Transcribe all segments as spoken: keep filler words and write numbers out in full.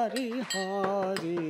Hari Hari.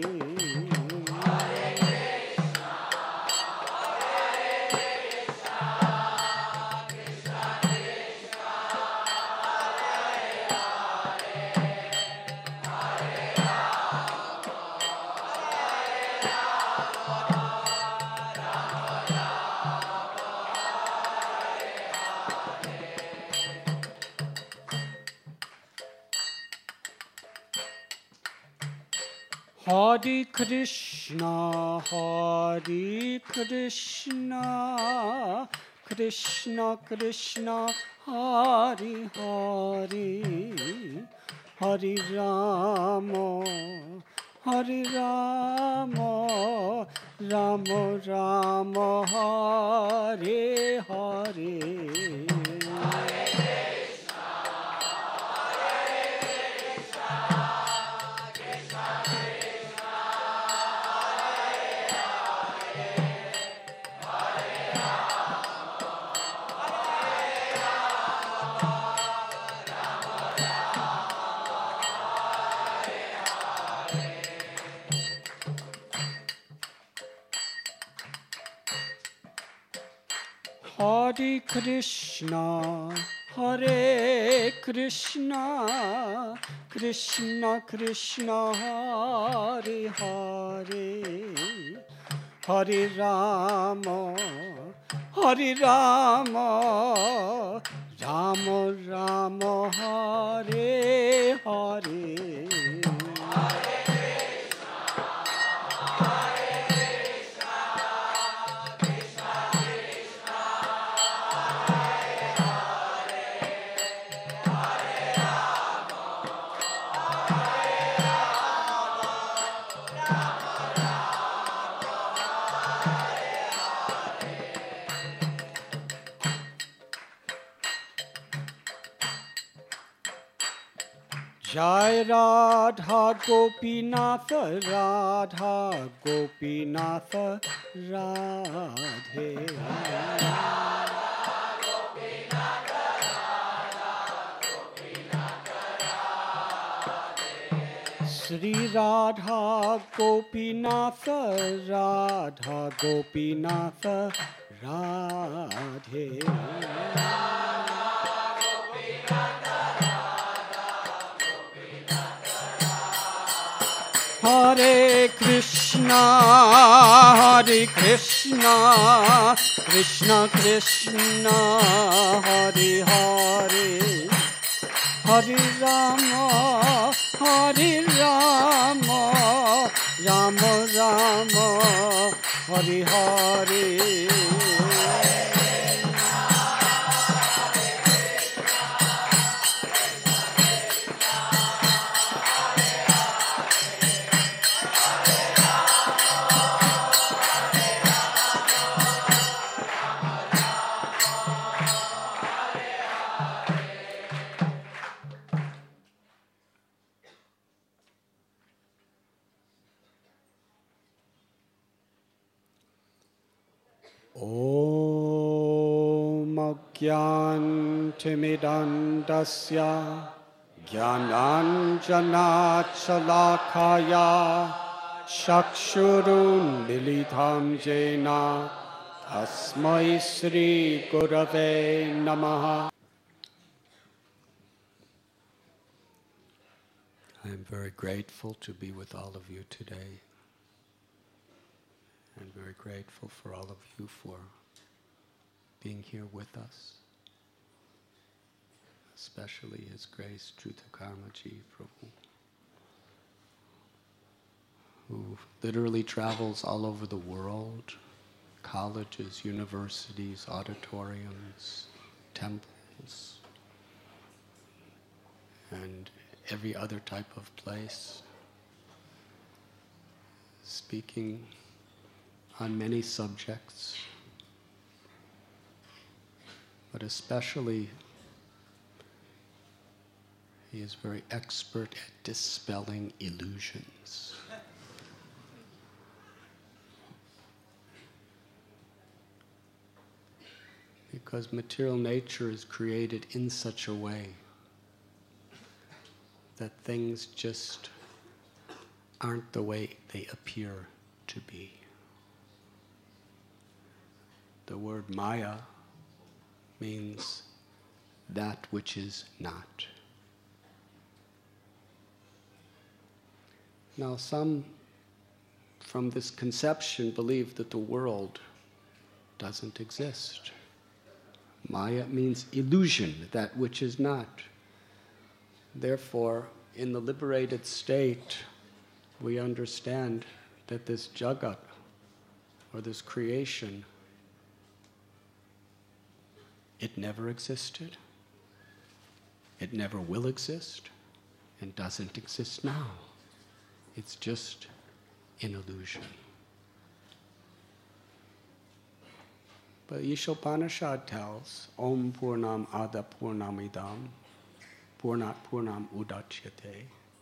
Hare Krishna, Hare Krishna, Krishna Krishna, Hare Hare, Hare Rama, Hare Rama, Rama Rama, Hare Hare. Hare Krishna, Hare Krishna, Krishna Krishna, Hare Hare, Hare Rama, Hare Rama, Rama Rama, Hare Hare. Jai Radha Gopinath, Radha Gopinath, Radhe. Sri Radha Gopinath, Radha Gopinath, Radhe. Hare Krishna, Hare Krishna, Krishna Krishna, Hare Hare, Hare Rama, Hare Rama, Rama Rama, Hare Hare. Jnantimidandasya Jnananjanachalakaya Chakshurun Militam Jena Tasmai Sri Gurave Namaha. I am very grateful to be with all of you today. I'm very grateful for all of you for being here with us, especially His Grace Trutakarmaji Prabhu, who literally travels all over the world, colleges, universities, auditoriums, temples, and every other type of place, speaking on many subjects, but especially he is very expert at dispelling illusions. Because material nature is created in such a way that things just aren't the way they appear to be. The word Maya means that which is not. Now, some from this conception believe that the world doesn't exist. Maya means illusion, that which is not. Therefore, in the liberated state, we understand that this jagat, or this creation, it never existed, it never will exist, and doesn't exist now. It's just an illusion. But Ishopanishad tells, Om Purnam Ada Purnam Idam, Purnat Purnam Udachyate,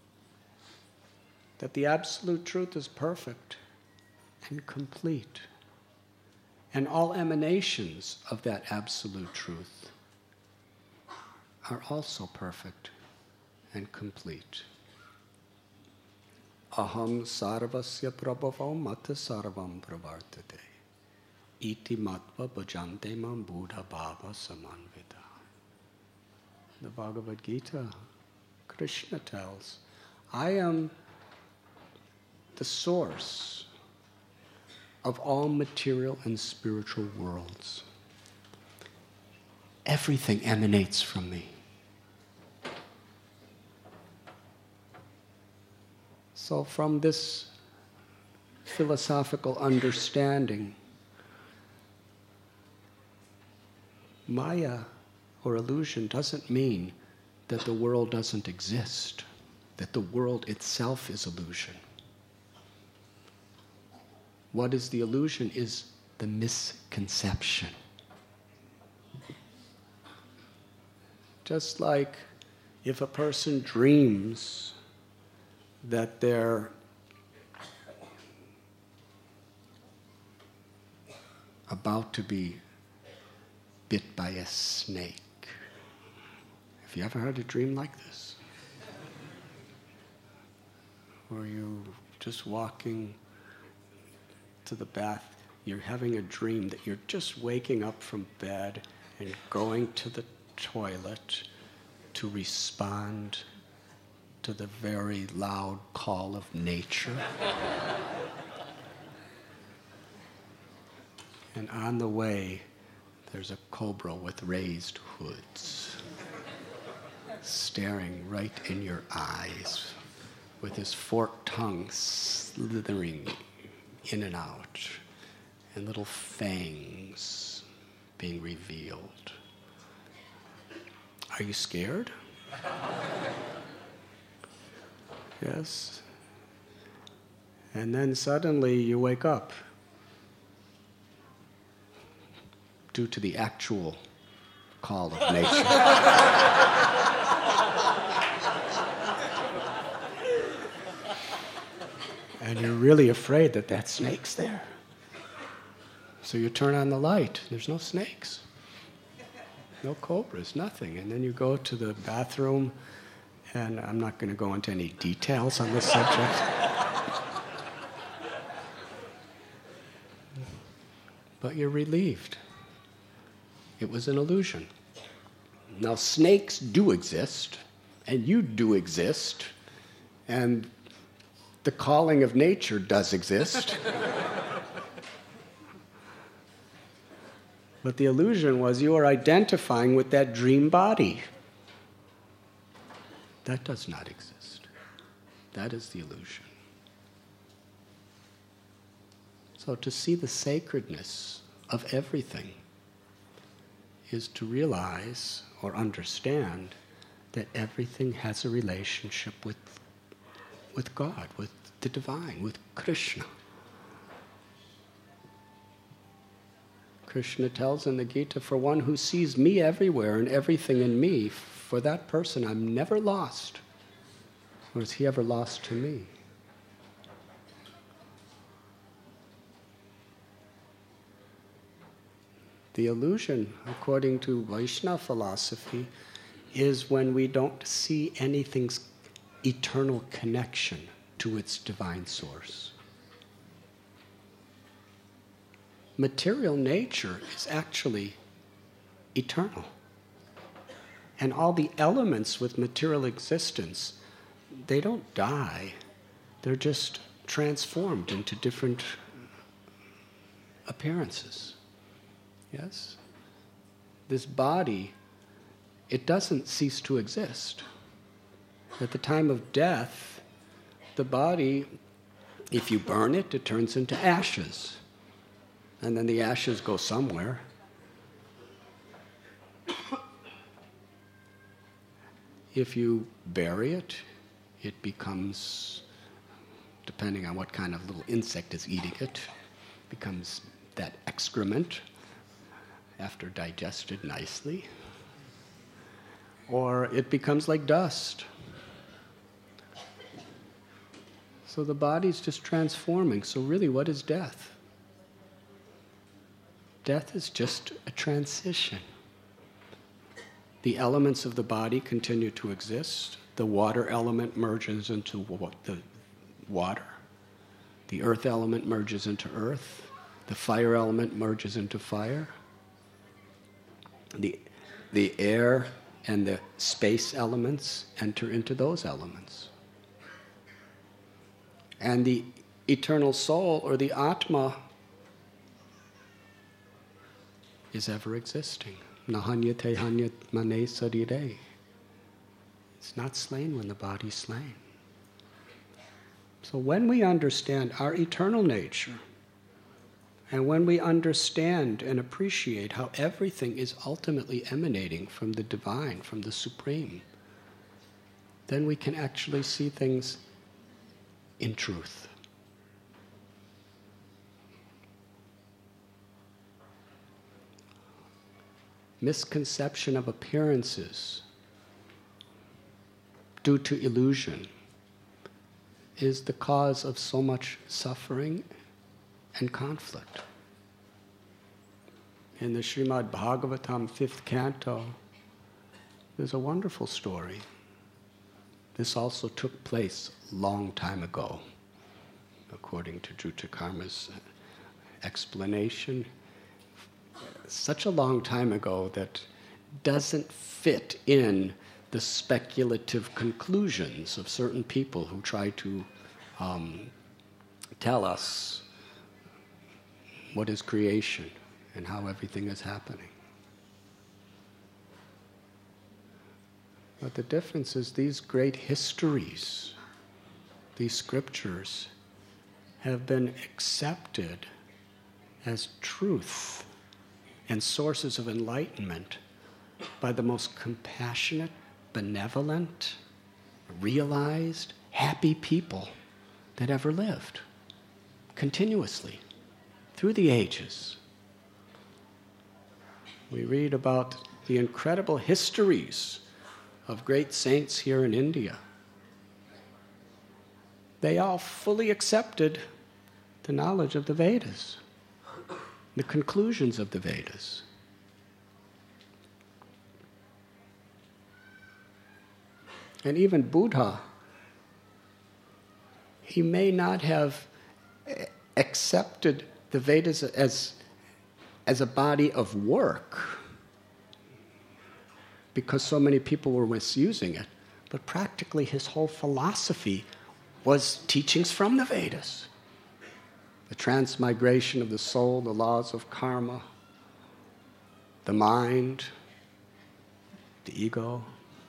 that the absolute truth is perfect and complete. And all emanations of that absolute truth are also perfect and complete. Aham sarvasya prabhavam mata sarvam pravartate. Iti matva bhajante mam buddha bhava samanvita. The Bhagavad Gita, Krishna tells, I am the source of all material and spiritual worlds. Everything emanates from me. So from this philosophical understanding, Maya or illusion doesn't mean that the world doesn't exist, that the world itself is illusion. What is the illusion is the misconception. Just like if a person dreams that they're about to be bit by a snake. Have you ever had a dream like this? Or you just walking to the bath, you're having a dream that you're just waking up from bed and going to the toilet to respond to the very loud call of nature. And on the way, there's a cobra with raised hoods, staring right in your eyes, with his forked tongue slithering in and out, and little fangs being revealed. Are you scared? Yes. And then suddenly you wake up due to the actual call of nature. And you're really afraid that that snake's there. So you turn on the light. There's no snakes. No cobras, nothing. And then you go to the bathroom, and I'm not going to go into any details on this subject. But you're relieved. It was an illusion. Now, snakes do exist, and you do exist, and the calling of nature does exist. But the illusion was you are identifying with that dream body. That does not exist. That is the illusion. So to see the sacredness of everything is to realize or understand that everything has a relationship with, with God, with the divine, with Krishna. Krishna tells in the Gita, for one who sees me everywhere and everything in me, for that person I'm never lost. Nor is he ever lost to me. The illusion, according to Vaishnava philosophy, is when we don't see anything's eternal connection to to its divine source. Material nature is actually eternal. And all the elements with material existence, they don't die. They're just transformed into different appearances. Yes? This body, it doesn't cease to exist. At the time of death, the body, if you burn it, it turns into ashes. And then the ashes go somewhere. If you bury it, it becomes, depending on what kind of little insect is eating it, becomes that excrement after digested nicely. Or it becomes like dust. So the body's just transforming. So really, what is death? Death is just a transition. The elements of the body continue to exist. The water element merges into the water. The earth element merges into earth. The fire element merges into fire. The, the air and the space elements enter into those elements. And the eternal soul, or the Atma, is ever existing. Nahanyate hanyat mane sarire. It's not slain when the body's slain. So when we understand our eternal nature, and when we understand and appreciate how everything is ultimately emanating from the divine, from the supreme, then we can actually see things in truth. Misconception of appearances due to illusion is the cause of so much suffering and conflict. In the Srimad Bhagavatam, fifth canto, there's a wonderful story. This also took place a long time ago, according to Jutakarma's explanation. Such a long time ago that doesn't fit in the speculative conclusions of certain people who try to um, tell us what is creation and how everything is happening. But the difference is these great histories, these scriptures, have been accepted as truth and sources of enlightenment by the most compassionate, benevolent, realized, happy people that ever lived, continuously, through the ages. We read about the incredible histories of great saints here in India. They all fully accepted the knowledge of the Vedas, the conclusions of the Vedas. And even Buddha, he may not have accepted the Vedas as, as a body of work because so many people were misusing it, but practically his whole philosophy was teachings from the Vedas. The transmigration of the soul, the laws of karma, the mind, the ego.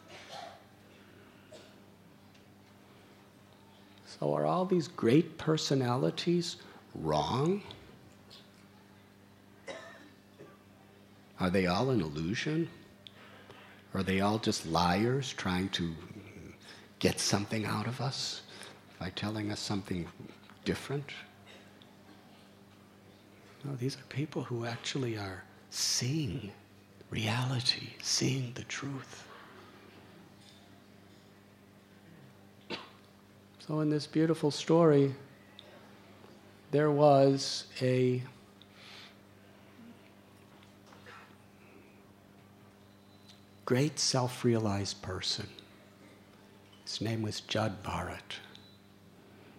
So are all these great personalities wrong? Are they all an illusion? Are they all just liars trying to get something out of us by telling us something different? No, these are people who actually are seeing reality, seeing the truth. So in this beautiful story, there was a great self-realized person. His name was Jad Bharat.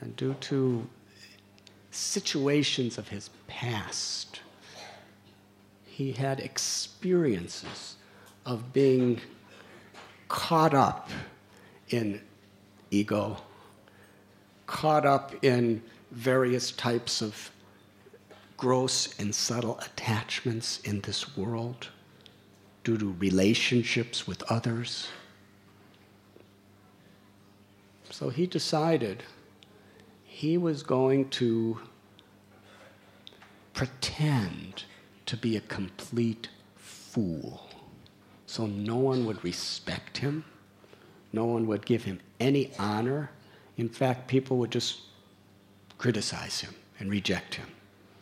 And due to situations of his past, he had experiences of being caught up in ego, caught up in various types of gross and subtle attachments in this world due to relationships with others. So he decided he was going to pretend to be a complete fool. So no one would respect him. No one would give him any honor. In fact, people would just criticize him and reject him.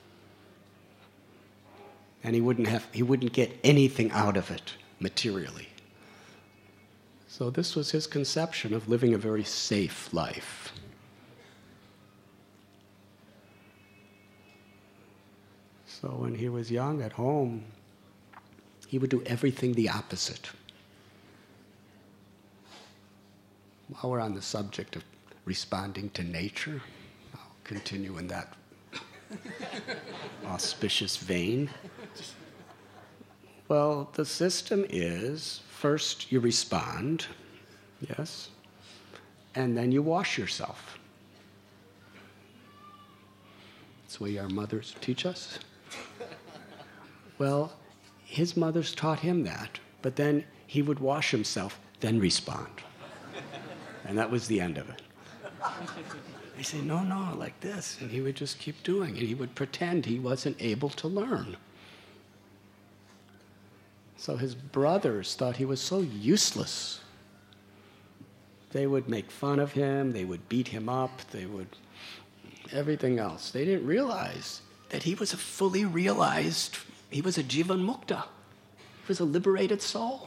And he wouldn't have, he wouldn't get anything out of it materially. So this was his conception of living a very safe life. So when he was young at home, he would do everything the opposite. While we're on the subject of responding to nature, I'll continue in that auspicious vein. Well, the system is, first you respond, yes, and then you wash yourself. That's the way our mothers teach us. Well, his mothers taught him that, but then he would wash himself, then respond. And that was the end of it. They say, no, no, like this. And he would just keep doing it. He would pretend he wasn't able to learn. So his brothers thought he was so useless. They would make fun of him. They would beat him up. They would everything else. They didn't realize that he was a fully realized, he was a Jivan Mukta. He was a liberated soul.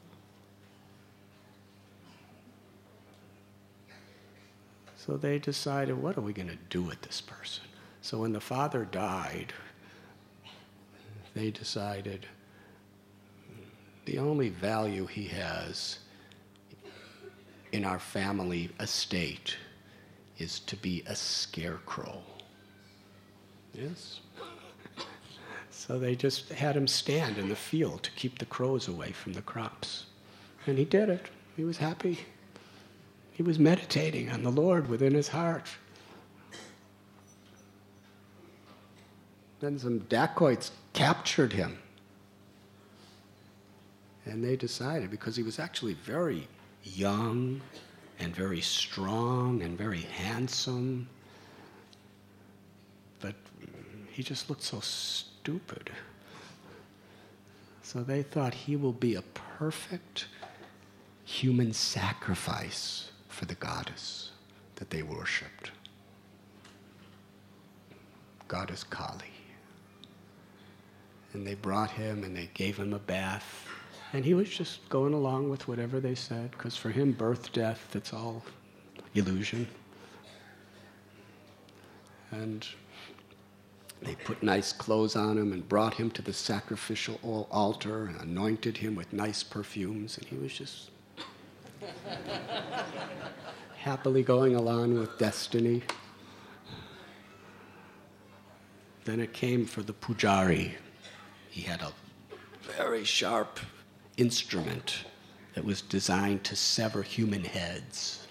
So they decided, what are we going to do with this person? So when the father died, they decided the only value he has in our family estate is to be a scarecrow. Yes? So they just had him stand in the field to keep the crows away from the crops. And he did it. He was happy. He was meditating on the Lord within his heart. Then some dacoits captured him. And they decided, because he was actually very young and very strong and very handsome, but he just looked so stupid. So they thought he will be a perfect human sacrifice for the goddess that they worshipped, Goddess Kali. And they brought him and they gave him a bath. And he was just going along with whatever they said, because for him, birth, death, it's all illusion. And they put nice clothes on him and brought him to the sacrificial altar and anointed him with nice perfumes. And he was just happily going along with destiny. Then it came for the pujari. He had a very sharp instrument that was designed to sever human heads.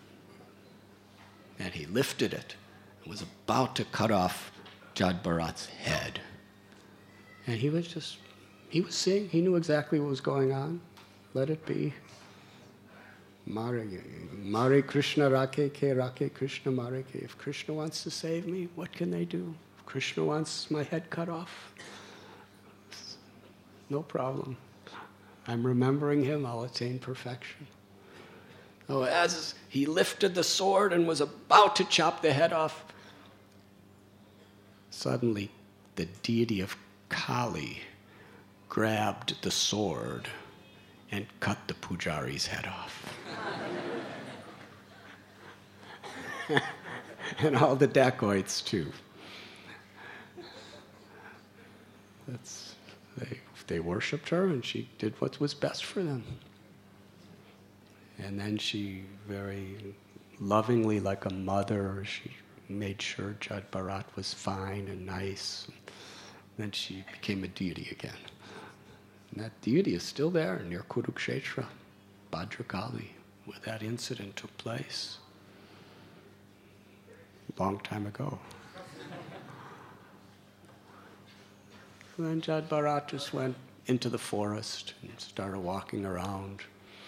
And he lifted it and was about to cut off Jad Bharat's head. And he was just, he was seeing, he knew exactly what was going on. Let it be. Mare, Mare Krishna Rake Ke Rake Krishna Mare Ke. If Krishna wants to save me, what can they do? If Krishna wants my head cut off, no problem. I'm remembering him, I'll attain perfection. So as he lifted the sword and was about to chop the head off, suddenly the deity of Kali grabbed the sword and cut the pujari's head off. And all the dacoits too. That's, they, they worshipped her and she did what was best for them. And then she very lovingly, like a mother, she made sure Jad Bharat was fine and nice. Then she became a deity again. And that deity is still there near Kurukshetra, Bhadrakali, where that incident took place a long time ago. And then Jad Bharat just went into the forest and started walking around.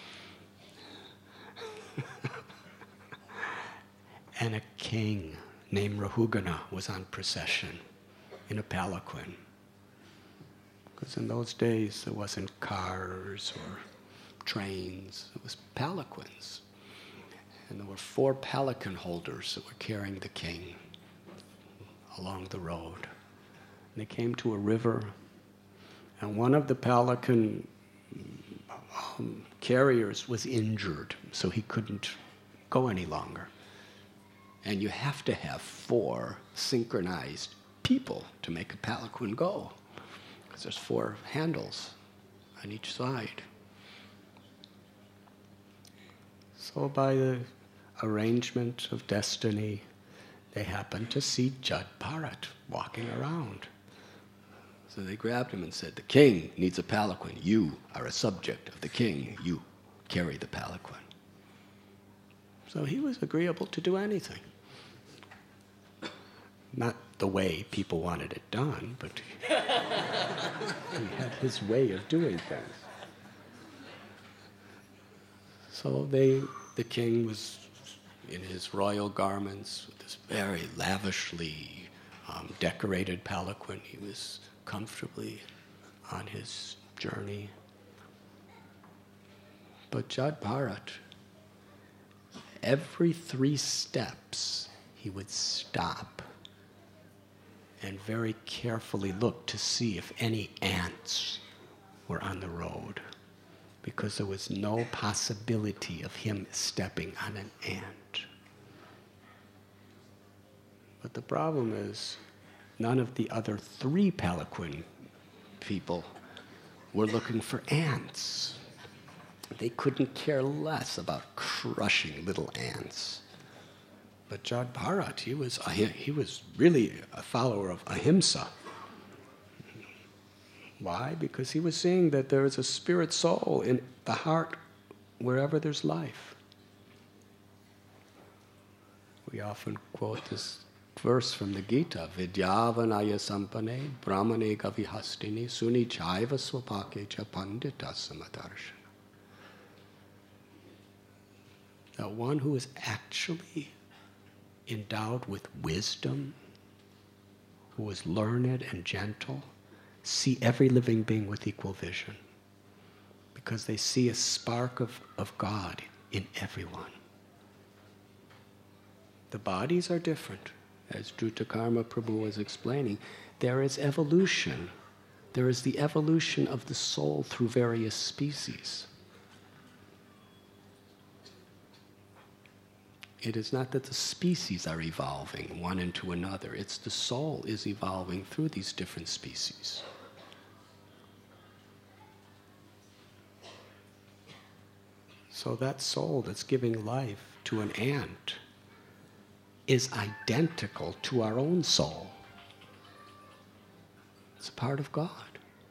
And a king named Rahugana was on procession in a palanquin. Because in those days there wasn't cars or trains, it was palanquins. And there were four palanquin holders that were carrying the king along the road. And they came to a river, and one of the palanquin um, carriers was injured, so he couldn't go any longer. And you have to have four synchronized people to make a palanquin go, because there's four handles on each side. So by the arrangement of destiny, they happened to see Jad Bharat walking around. So they grabbed him and said, "The king needs a palanquin. You are a subject of the king. You carry the palanquin." So he was agreeable to do anything. Not the way people wanted it done, but he had his way of doing things. So they, the king was in his royal garments with this very lavishly um, decorated palanquin. He was comfortably on his journey. But Jad Bharat, every three steps, he would stop and very carefully look to see if any ants were on the road, because there was no possibility of him stepping on an ant. But the problem is, none of the other three palanquin people were looking for ants. They couldn't care less about crushing little ants. But Jad Bharat, he was, he was really a follower of ahimsa. Why? Because he was seeing that there is a spirit soul in the heart wherever there's life. We often quote this verse from the Gita, Vidyavanaya sampane brahmane gavihastini suni chaiva swapake cha pandita samadarshana. That one who is actually endowed with wisdom, who is learned and gentle, see every living being with equal vision, because they see a spark of, of God in everyone. The bodies are different. As Drutakarma Prabhu was explaining, there is evolution. There is the evolution of the soul through various species. It is not that the species are evolving one into another. It's the soul is evolving through these different species. So that soul that's giving life to an ant is identical to our own soul. It's a part of God.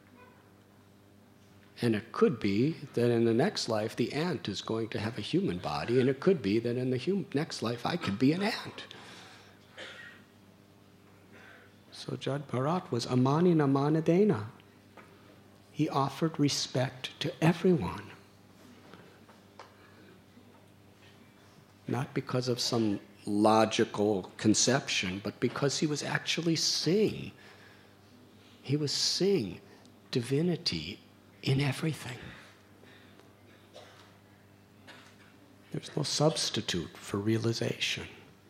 And it could be that in the next life the ant is going to have a human body, and it could be that in the hum- next life I could be an ant. So Jad Bharat was amanina manadena. He offered respect to everyone. Not because of some logical conception, but because he was actually seeing. He was seeing divinity in everything. There's no substitute for realization.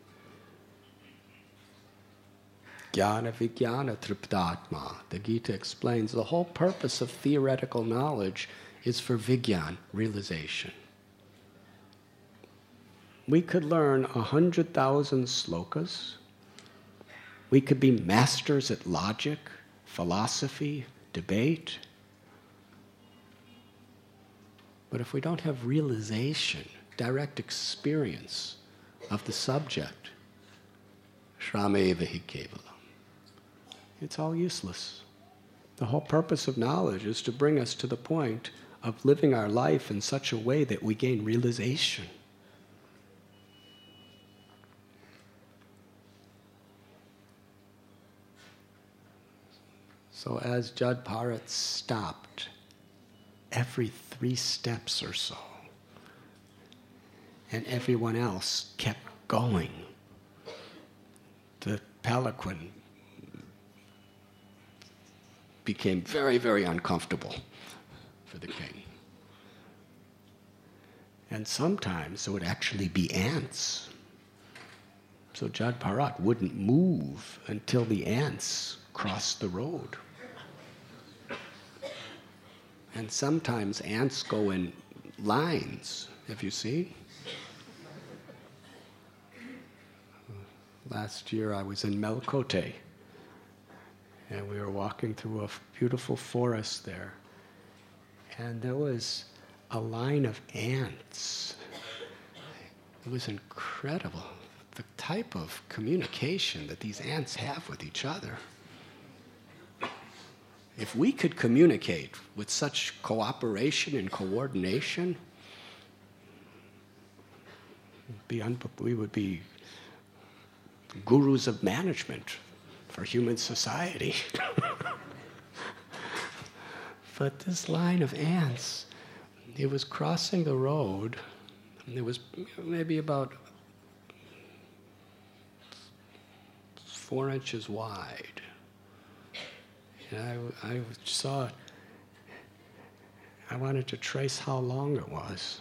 Jnana vijnana triptatma. The Gita explains the whole purpose of theoretical knowledge is for vijnan, realization. We could learn a hundred thousand slokas. We could be masters at logic, philosophy, debate. But if we don't have realization, direct experience of the subject. Shrameva hi kevalam. It's all useless. The whole purpose of knowledge is to bring us to the point of living our life in such a way that we gain realization. So as Jad Bharat stopped every three steps or so, and everyone else kept going, the palanquin became very, very uncomfortable for the king. And sometimes there would actually be ants. So Jad Bharat wouldn't move until the ants crossed the road. And sometimes ants go in lines. Have you seen? Last year I was in Melkote, and we were walking through a beautiful forest there, and there was a line of ants. It was incredible, the type of communication that these ants have with each other. If we could communicate with such cooperation and coordination, be un- we would be gurus of management for human society. But this line of ants, it was crossing the road, and it was maybe about four inches wide. And I, I saw it. I wanted to trace how long it was.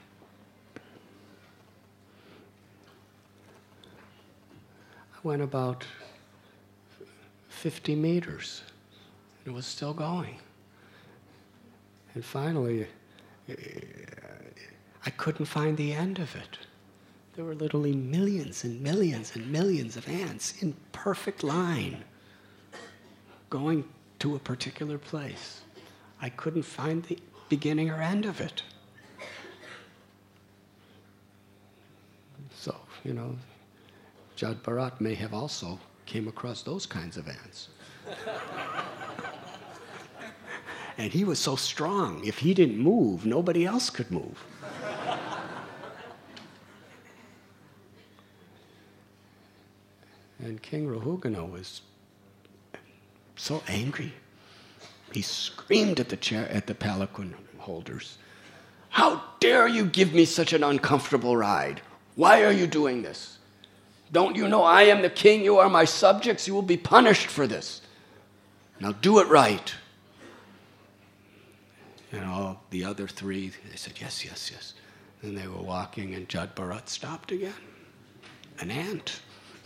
I went about fifty meters. It was still going. And finally, I couldn't find the end of it. There were literally millions and millions and millions of ants in perfect line going to a particular place. I couldn't find the beginning or end of it. So, you know, Jad Bharat may have also came across those kinds of ants. And he was so strong, if he didn't move, nobody else could move. And King Rahugana was so angry. He screamed at the chair, at the palanquin holders. How dare you give me such an uncomfortable ride? Why are you doing this? Don't you know I am the king? You are my subjects. You will be punished for this. Now do it right. And all the other three, they said, yes, yes, yes. And they were walking, and Jad Bharat stopped again. An ant.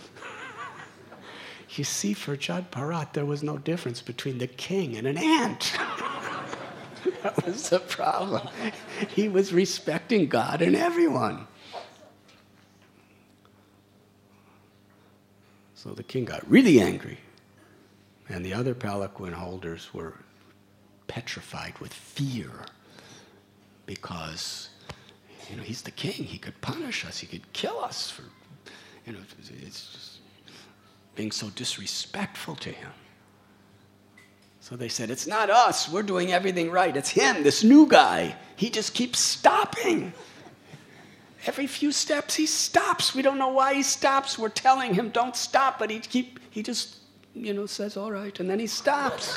You see, for Jad Bharat, there was no difference between the king and an ant. That was the problem. He was respecting God and everyone. So the king got really angry, and the other palanquin holders were petrified with fear because, you know, he's the king. He could punish us. He could kill us for, you know, it's just being so disrespectful to him. So they said, it's not us. We're doing everything right. It's him, this new guy. He just keeps stopping. Every few steps he stops. We don't know why he stops. We're telling him don't stop, but he keep he just, you know, says all right, and then he stops.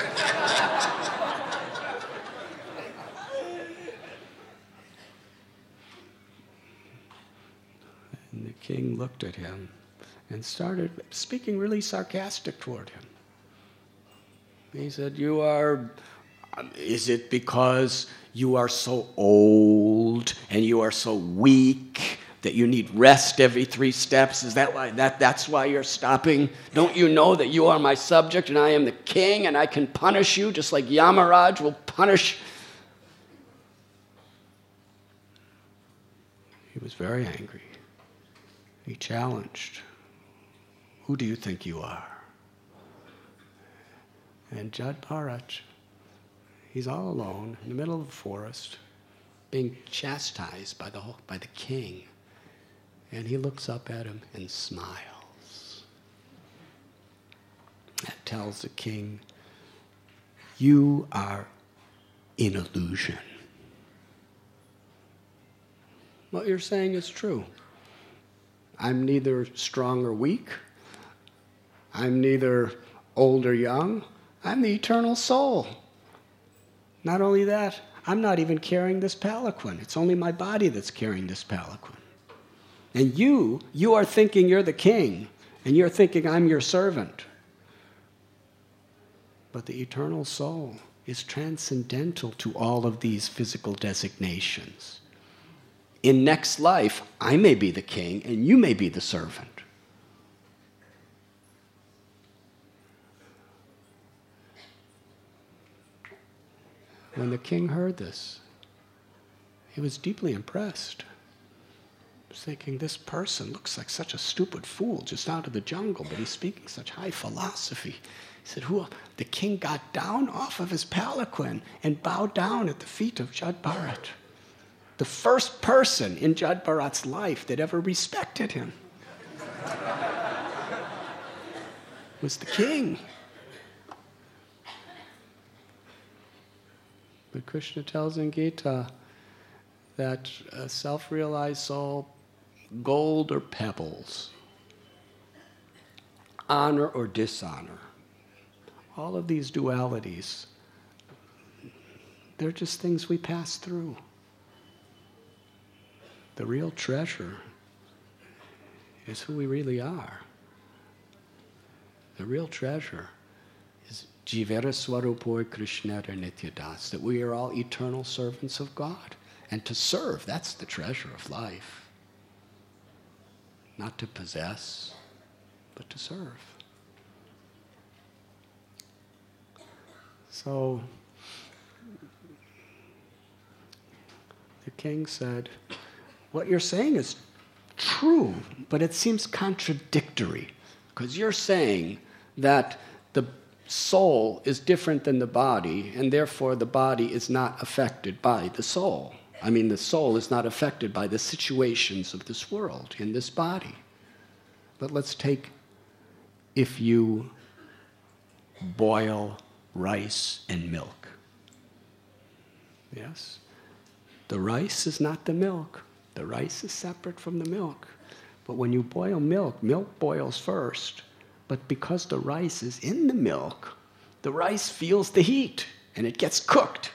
And the king looked at him and started speaking really sarcastic toward him. He said, you are, is it because you are so old and you are so weak that you need rest every three steps? Is that why, that, that's why you're stopping? Don't you know that you are my subject and I am the king and I can punish you just like Yamaraj will punish? He was very angry. He challenged, who do you think you are? And Jad Bharat, he's all alone in the middle of the forest, being chastised by the whole, by the king. And he looks up at him and smiles. That tells the king, you are in illusion. What you're saying is true. I'm neither strong or weak. I'm neither old or young. I'm the eternal soul. Not only that, I'm not even carrying this palanquin. It's only my body that's carrying this palanquin. And you, you are thinking you're the king, and you're thinking I'm your servant. But the eternal soul is transcendental to all of these physical designations. In next life, I may be the king, and you may be the servant. When the king heard this, he was deeply impressed. He was thinking, this person looks like such a stupid fool just out of the jungle, but he's speaking such high philosophy. He said, who? The king got down off of his palanquin and bowed down at the feet of Jad Bharat. The first person in Jad Bharat's life that ever respected him was the king. But Krishna tells in Gita that a self-realized soul, gold or pebbles, honor or dishonor, all of these dualities, they're just things we pass through. The real treasure is who we really are. The real treasure is Jivera Swarupoi Krishnara Nityadas, that we are all eternal servants of God. And to serve, that's the treasure of life. Not to possess, but to serve. So, the king said, what you're saying is true, but it seems contradictory, because you're saying that the soul is different than the body, and therefore the body is not affected by the soul. I mean, the soul is not affected by the situations of this world in this body. But let's take, if you boil rice and milk. Yes? The rice is not the milk. The rice is separate from the milk. But when you boil milk, milk boils first. But because the rice is in the milk, the rice feels the heat and it gets cooked.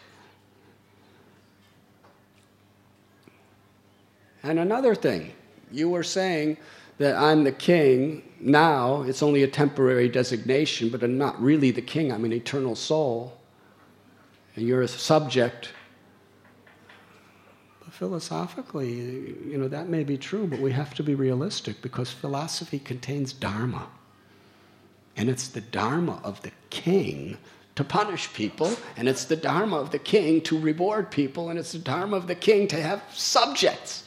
And another thing, you were saying that I'm the king. Now it's only a temporary designation, but I'm not really the king. I'm an eternal soul. And you're a subject. Philosophically, you know, that may be true, but we have to be realistic because philosophy contains dharma. And it's the dharma of the king to punish people, and it's the dharma of the king to reward people, and it's the dharma of the king to have subjects.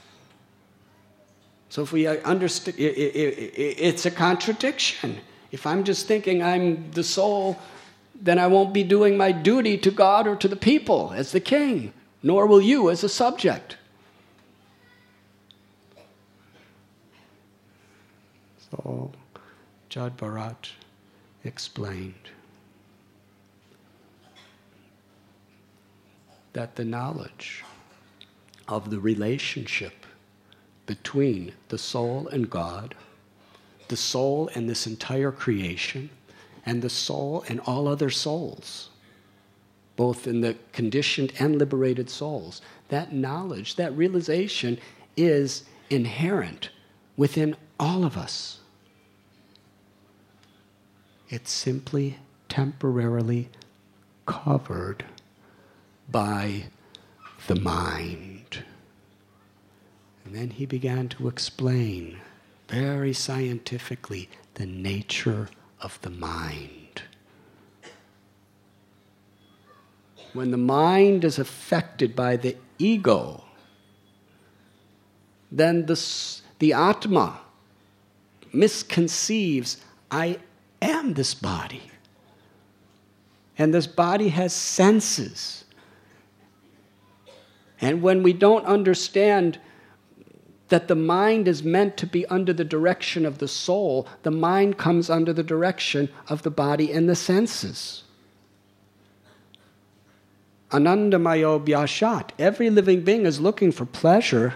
So if we understand, it's a contradiction. If I'm just thinking I'm the soul, then I won't be doing my duty to God or to the people as the king. Nor will you as a subject. So Jad Bharat explained that the knowledge of the relationship between the soul and God, the soul and this entire creation, and the soul and all other souls, both in the conditioned and liberated souls, that knowledge, that realization is inherent within all of us. It's simply temporarily covered by the mind. And then he began to explain very scientifically the nature of the mind. When the mind is affected by the ego, then the, the Atma misconceives, I am this body. And this body has senses. And when we don't understand that the mind is meant to be under the direction of the soul, the mind comes under the direction of the body and the senses. Anandamayo Bhyashat. Every living being is looking for pleasure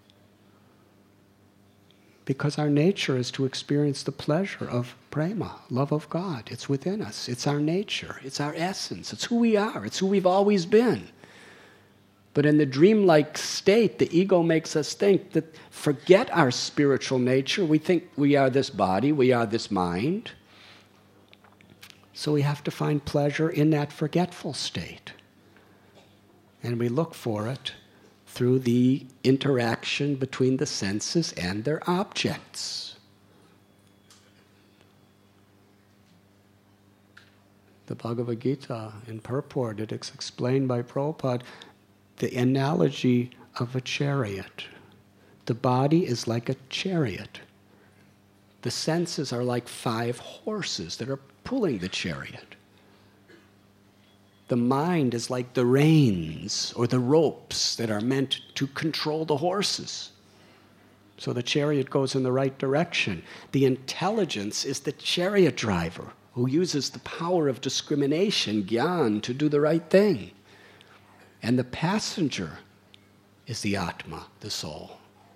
because our nature is to experience the pleasure of prema, love of God. It's within us. It's our nature. It's our essence. It's who we are. It's who we've always been. But in the dreamlike state, the ego makes us think that forget our spiritual nature. We think we are this body, we are this mind. So we have to find pleasure in that forgetful state. And we look for it through the interaction between the senses and their objects. The Bhagavad Gita in purport, it is explained by Prabhupada, the analogy of a chariot. The body is like a chariot. The senses are like five horses that are pulling the chariot. The mind is like the reins or the ropes that are meant to control the horses. So the chariot goes in the right direction. The intelligence is the chariot driver who uses the power of discrimination, gyan, to do the right thing. And the passenger is the Atma, the soul.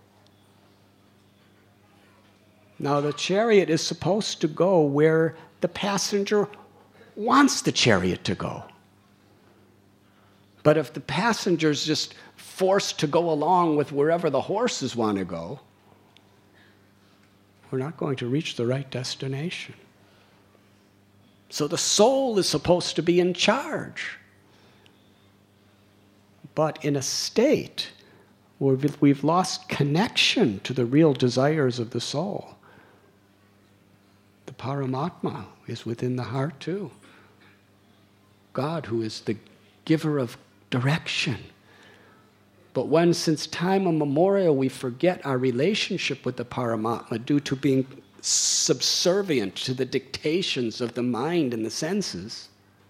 Now the chariot is supposed to go where the passenger wants the chariot to go. But if the passenger's just forced to go along with wherever the horses want to go, we're not going to reach the right destination. So the soul is supposed to be in charge. But in a state where we've lost connection to the real desires of the soul, the Paramatma is within the heart too. God, who is the giver of direction. But when, since time immemorial, we forget our relationship with the Paramatma due to being subservient to the dictations of the mind and the senses,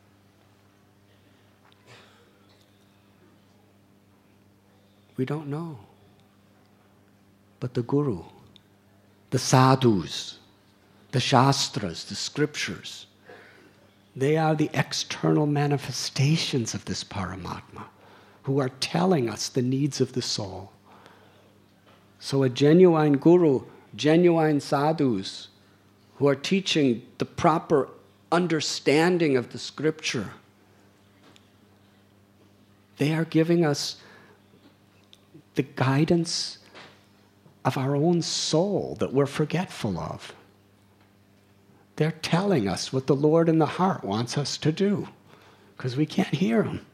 we don't know. But the Guru, the sadhus, the shastras, the scriptures, they are the external manifestations of this Paramatma who are telling us the needs of the soul. So a genuine Guru, genuine sadhus who are teaching the proper understanding of the scripture, they are giving us the guidance of our own soul that we're forgetful of. They're telling us what the Lord in the heart wants us to do, because we can't hear Him.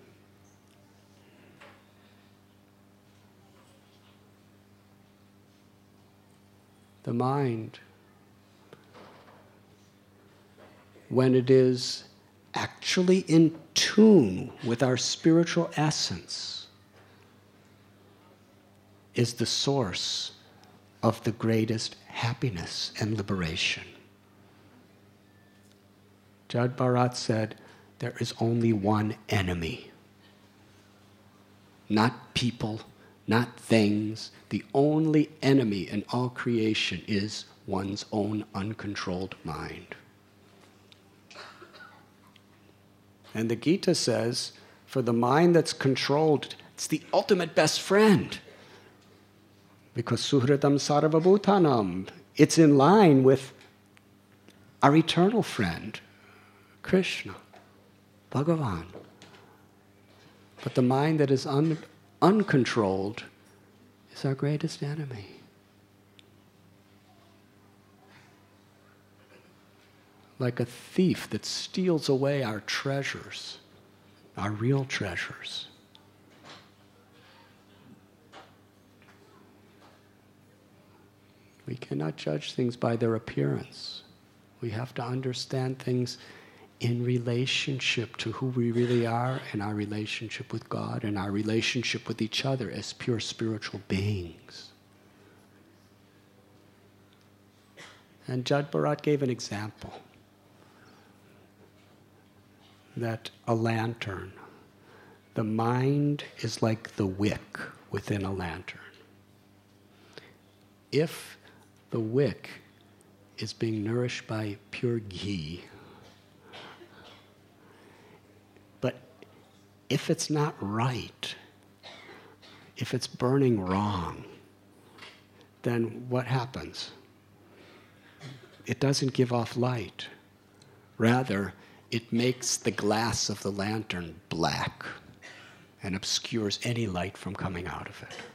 The mind, when it is actually in tune with our spiritual essence, is the source of the greatest happiness and liberation. Jad Bharat said, there is only one enemy. Not people, not things. The only enemy in all creation is one's own uncontrolled mind. And the Gita says, for the mind that's controlled, it's the ultimate best friend. Because suhritam sarvabhutanam, it's in line with our eternal friend, Krishna, Bhagavan. But the mind that is un- uncontrolled is our greatest enemy. Like a thief that steals away our treasures, our real treasures. We cannot judge things by their appearance. We have to understand things in relationship to who we really are, and our relationship with God, and our relationship with each other as pure spiritual beings. And Jad Bharat gave an example that a lantern, the mind is like the wick within a lantern. if the wick is being nourished by pure ghee, but if it's not right, if it's burning wrong, then what happens? It doesn't give off light. Rather, it makes the glass of the lantern black and obscures any light from coming out of it.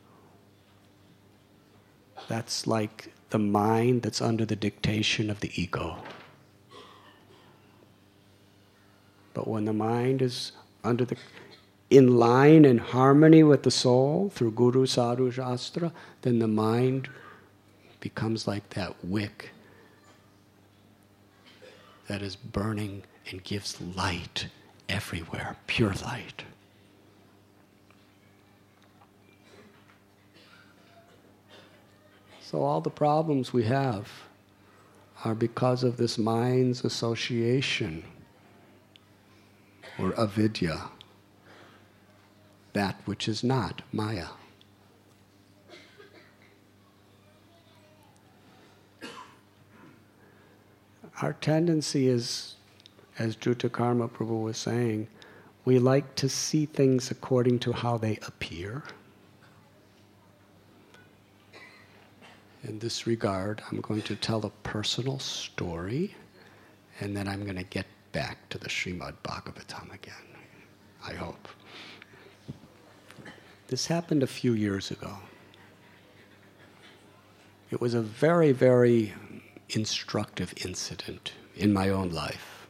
That's like the mind that's under the dictation of the ego. But when the mind is under the in line and harmony with the soul through Guru, Sadhu, Shastra, then the mind becomes like that wick that is burning and gives light everywhere, pure light. So all the problems we have are because of this mind's association, or avidya, that which is not Maya. Our tendency is, as Jutakarma Prabhu was saying, we like to see things according to how they appear. In this regard, I'm going to tell a personal story, and then I'm going to get back to the Srimad Bhagavatam again, I hope. This happened a few years ago. It was a very, very instructive incident in my own life.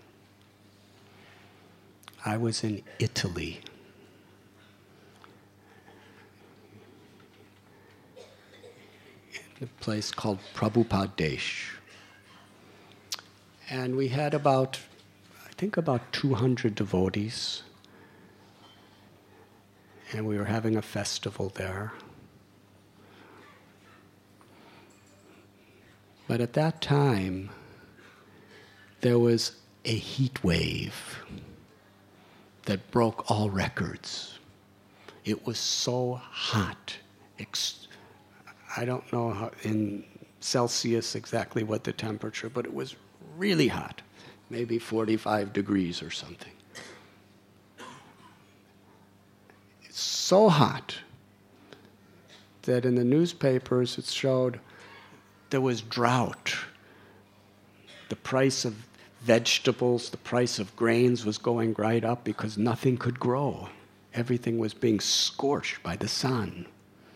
I was in Italy. In a place called Prabhupadesh. And we had about, I think about two hundred devotees. And we were having a festival there. But at that time, there was a heat wave that broke all records. It was so hot. Ex- I don't know how in Celsius exactly what the temperature, but it was really hot, maybe forty-five degrees or something. It's so hot that in the newspapers it showed there was drought. The price of vegetables, the price of grains was going right up because nothing could grow. Everything was being scorched by the sun.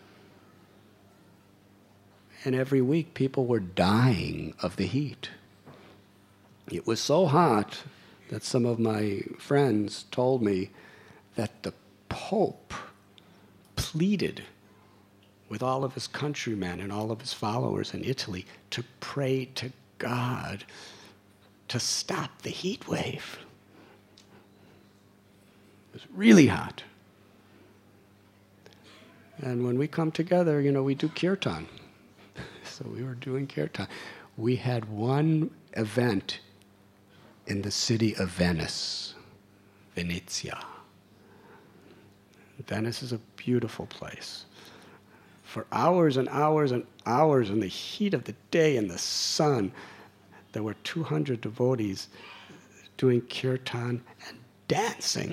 And every week people were dying of the heat. It was so hot that some of my friends told me that the Pope pleaded with all of his countrymen and all of his followers in Italy to pray to God to stop the heat wave. It was really hot. And when we come together, you know, we do kirtan. So we were doing kirtan. We had one event in the city of Venice, Venezia. Venice is a beautiful place. For hours and hours and hours in the heat of the day in the sun, there were two hundred devotees doing kirtan and dancing.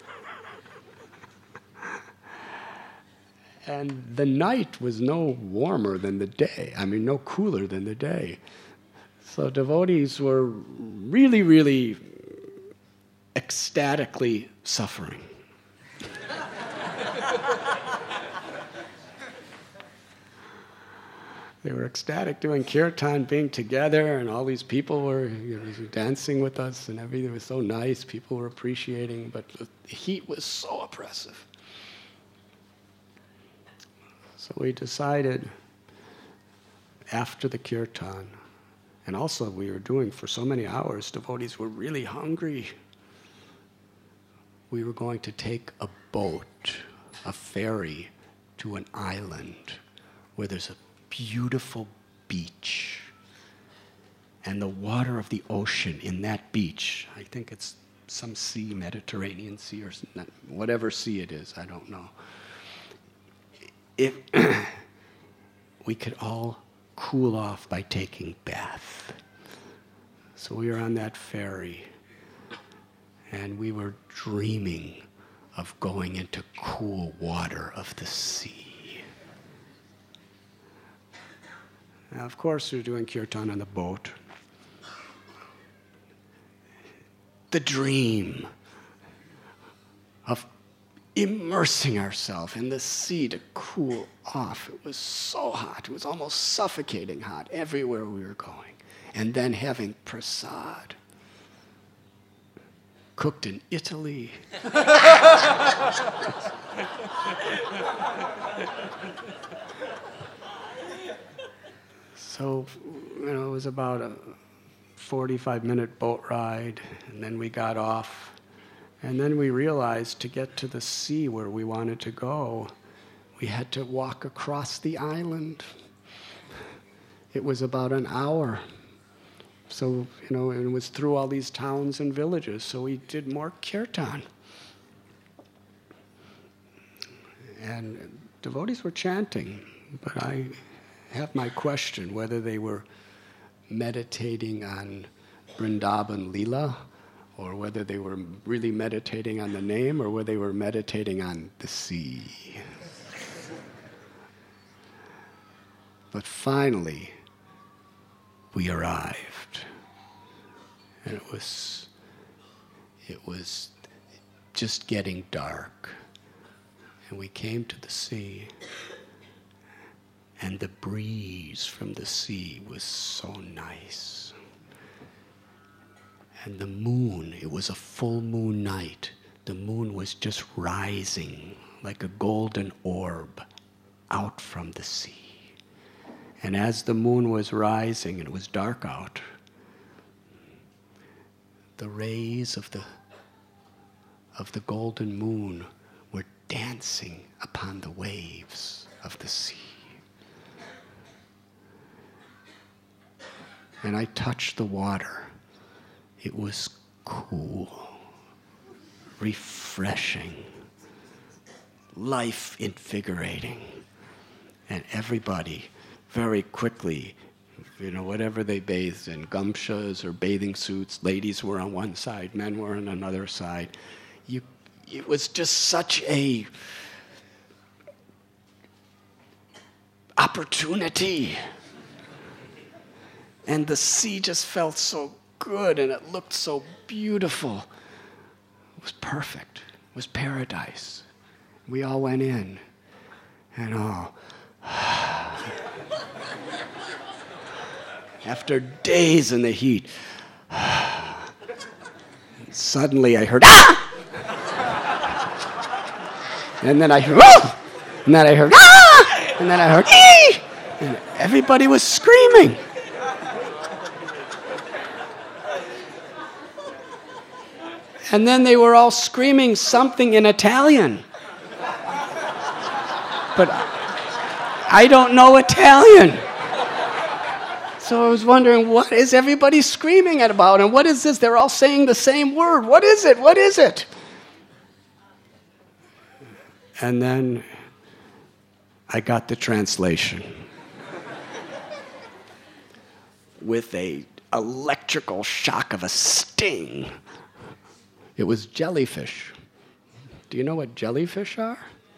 And the night was no warmer than the day. I mean, no cooler than the day. So devotees were really, really ecstatically suffering. They were ecstatic doing kirtan, being together, and all these people were, you know, dancing with us, and everything was so nice. People were appreciating, but the heat was so oppressive. So we decided after the kirtan, and also we were doing for so many hours, devotees were really hungry. We were going to take a boat, a ferry, to an island where there's a beautiful beach. And the water of the ocean in that beach, I think it's some sea, Mediterranean Sea, or whatever sea it is, I don't know. It we could all cool off by taking bath. So we were on that ferry, and we were dreaming of going into cool water of the sea. Now, of course, we were doing kirtan on the boat. The dream of immersing ourselves in the sea to cool off. It was so hot. It was almost suffocating hot everywhere we were going. And then having prasad, cooked in Italy. So, you know, it was about a forty-five minute boat ride, and then we got off. And then we realized to get to the sea where we wanted to go, we had to walk across the island. It was about an hour. So, you know, it was through all these towns and villages, so we did more kirtan. And devotees were chanting, but I have my question whether they were meditating on Vrindavan Leela, or whether they were really meditating on the name, or whether they were meditating on the sea. But finally, we arrived. And it was, it was just getting dark. And we came to the sea. And the breeze from the sea was so nice. And the moon, it was a full moon night. The moon was just rising like a golden orb out from the sea. And as the moon was rising and it was dark out, the rays of the, of the golden moon were dancing upon the waves of the sea. And I touched the water. It was cool, refreshing, life-invigorating. And everybody very quickly, you know, whatever they bathed in, gamshas or bathing suits, ladies were on one side, men were on another side. You, it was just such a opportunity. And the sea just felt so good, and it looked so beautiful. It was perfect. It was paradise. We all went in, and oh, after days in the heat, suddenly I heard, ah! And then I heard, oh! And then I heard, ah! And then I heard, ee! And everybody was screaming. And then they were all screaming something in Italian. But I don't know Italian. So I was wondering, what is everybody screaming about? And what is this? They're all saying the same word. What is it? What is it? And then I got the translation with a electrical shock of a sting. It was jellyfish. Do you know what jellyfish are?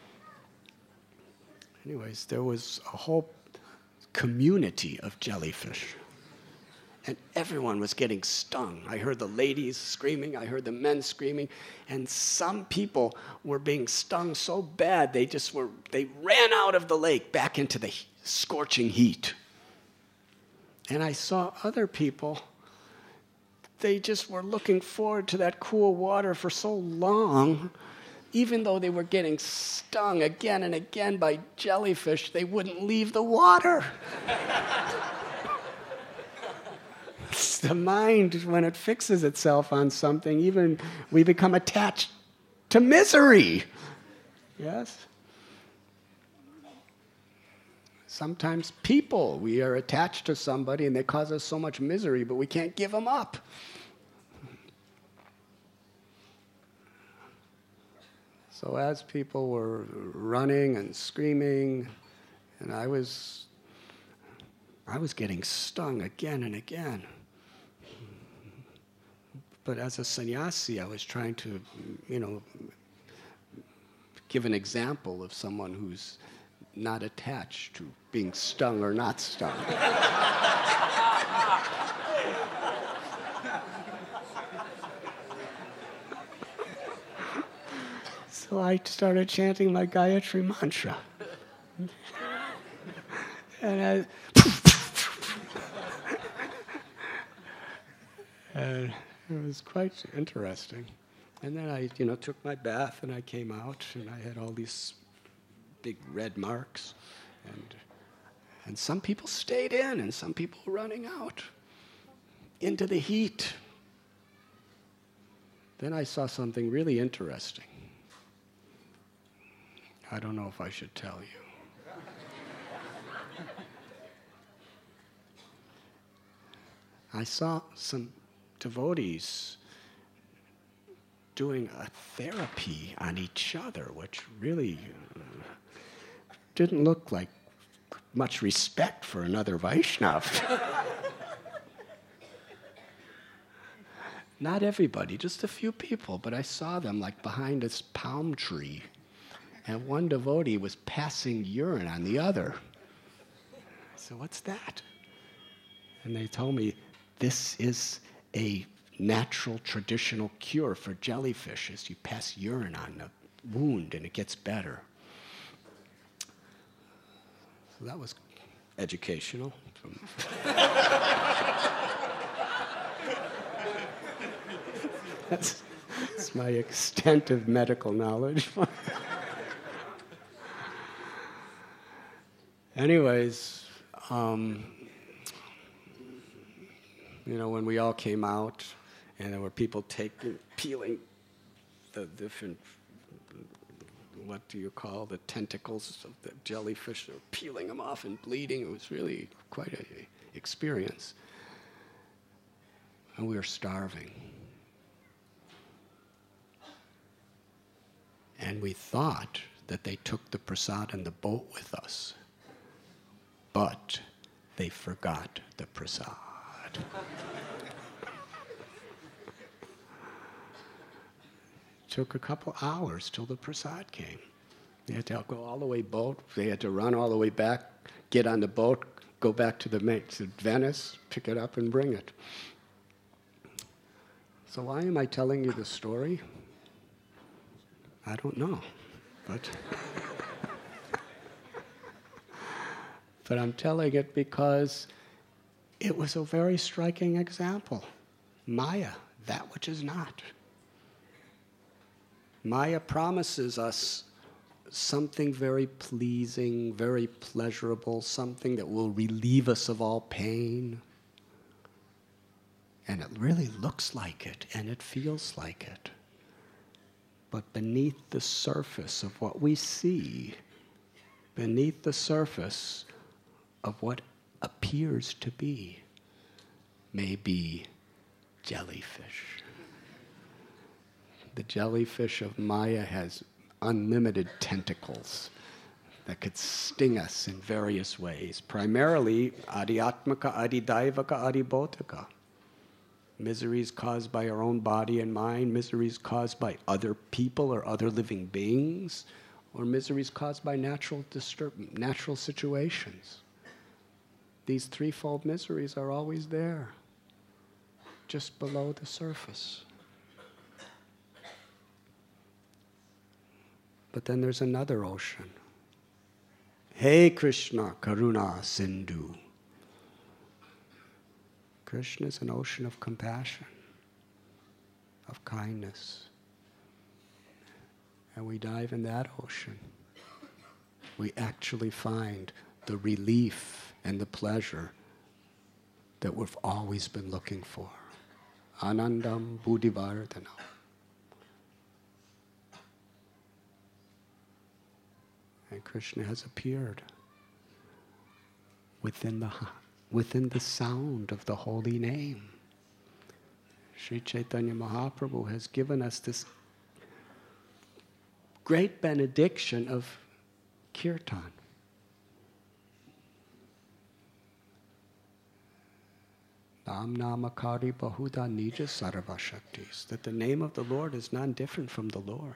Anyways, there was a whole community of jellyfish. And everyone was getting stung. I heard the ladies screaming, I heard the men screaming, and some people were being stung so bad they just were, they ran out of the lake back into the scorching heat. And I saw other people, they just were looking forward to that cool water for so long. Even though they were getting stung again and again by jellyfish, they wouldn't leave the water. It's the mind, when it fixes itself on something, even we become attached to misery. Yes? Sometimes people, we are attached to somebody and they cause us so much misery, but we can't give them up. So as people were running and screaming, and I was I was getting stung again and again. But as a sannyasi, I was trying to, you know, give an example of someone who's not attached to being stung or not stung. So I started chanting my Gayatri mantra. And I... and it was quite interesting. And then I, you know, took my bath and I came out and I had all these big red marks. And, and some people stayed in and some people were running out into the heat. Then I saw something really interesting. I don't know if I should tell you. I saw some devotees doing a therapy on each other, which really uh, didn't look like much respect for another Vaishnava. Not everybody, just a few people, but I saw them like behind this palm tree, and one devotee was passing urine on the other. I said, "What's that?" And they told me, this is a natural traditional cure for jellyfish, is you pass urine on the wound and it gets better. So that was educational. that's, that's my extent of medical knowledge. Anyways, um, you know, when we all came out, and there were people taking, peeling the different, what do you call, the tentacles of the jellyfish, they were peeling them off and bleeding. It was really quite an experience. And we were starving. And we thought that they took the prasad in the boat with us. But they forgot the prasad. Took a couple hours till the prasad came. They had to go all the way boat. They had to run all the way back, get on the boat, go back to the main, to Venice, pick it up and bring it. So why am I telling you this story? I don't know, but but I'm telling it because it was a very striking example. Maya, that which is not. Maya promises us something very pleasing, very pleasurable, something that will relieve us of all pain. And it really looks like it, and it feels like it. But beneath the surface of what we see, beneath the surface of what appears to be, may be jellyfish. The jellyfish of Maya has unlimited tentacles that could sting us in various ways, primarily adhyatmaka, adidaivaka, adibodhika. Miseries caused by our own body and mind, miseries caused by other people or other living beings, or miseries caused by natural disturb- natural situations. These threefold miseries are always there, just below the surface. But then there's another ocean. Hey Krishna, Karuna Sindhu. Krishna is an ocean of compassion, of kindness. And we dive in that ocean. We actually find the relief and the pleasure that we've always been looking for. Anandam Buddhivardhanam. And Krishna has appeared within the within the sound of the holy name. Sri Chaitanya Mahaprabhu has given us this great benediction of kirtan. Tam namakari bahuda nija sarva shaktis. That the name of the Lord is none different from the Lord.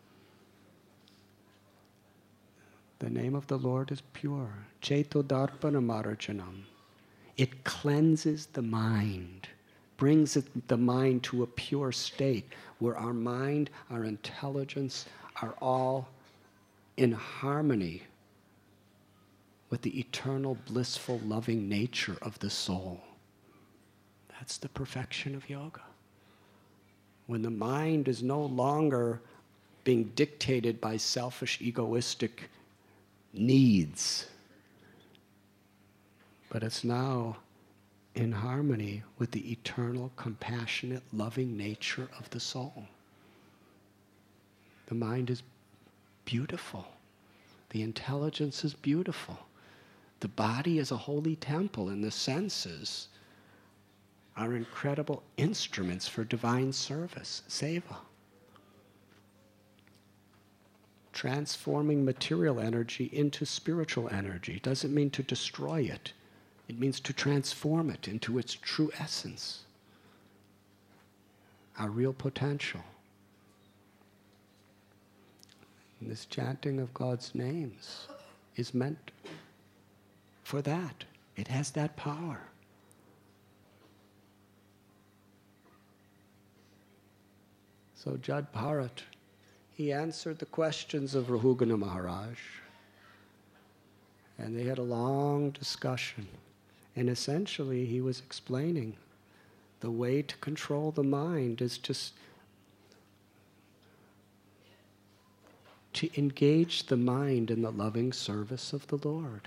The name of the Lord is pure. Cheto darpana marachanam. It cleanses the mind, brings it, the mind to a pure state where our mind, our intelligence are all in harmony with the eternal, blissful, loving nature of the soul. That's the perfection of yoga. When the mind is no longer being dictated by selfish, egoistic needs, but it's now in harmony with the eternal, compassionate, loving nature of the soul. The mind is beautiful. The intelligence is beautiful. The body is a holy temple, and the senses are incredible instruments for divine service, seva. Transforming material energy into spiritual energy doesn't mean to destroy it. It means to transform it into its true essence, our real potential. And this chanting of God's names is meant for that. It has that power. So Jad Bharat, he answered the questions of Rahugana Maharaj, and they had a long discussion. And essentially, he was explaining the way to control the mind is just to engage the mind in the loving service of the Lord.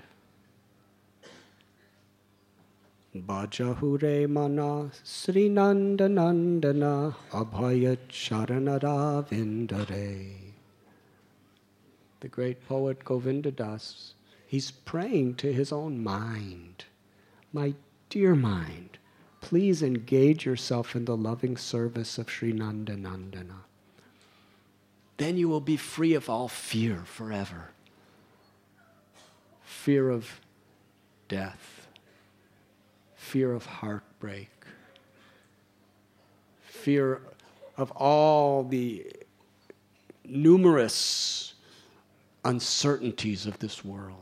Bhajahure mana Sri Nanda Nandana Abhaya Charanara Vindare. The great poet Govinda Das, he's praying to his own mind. My dear mind, please engage yourself in the loving service of Sri Nanda Nandana. Then you will be free of all fear forever. Fear of death, fear of heartbreak, fear of all the numerous uncertainties of this world.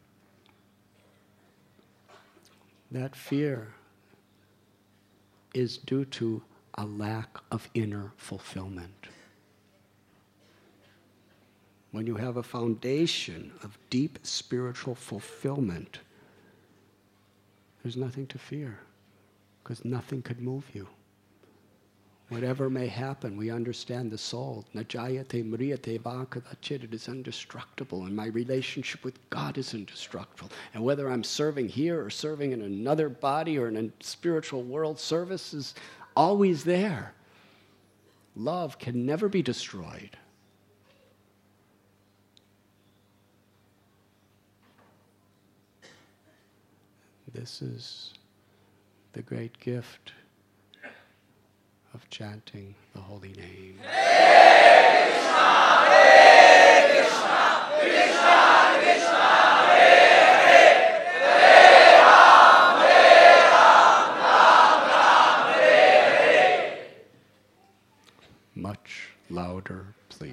That fear is due to a lack of inner fulfillment. When you have a foundation of deep spiritual fulfillment, there's nothing to fear, because nothing could move you. Whatever may happen, we understand the soul. Najayate mriyate vakadachit, it is indestructible, and my relationship with God is indestructible. And whether I'm serving here or serving in another body or in a spiritual world, service is always there. Love can never be destroyed. This is the great gift of chanting the holy name. Hare Krishna, Hare Krishna, Krishna Krishna, Hare Hare, Hare Ram, Hare Ram, Ram Ram, Hare Hare. Much louder, please.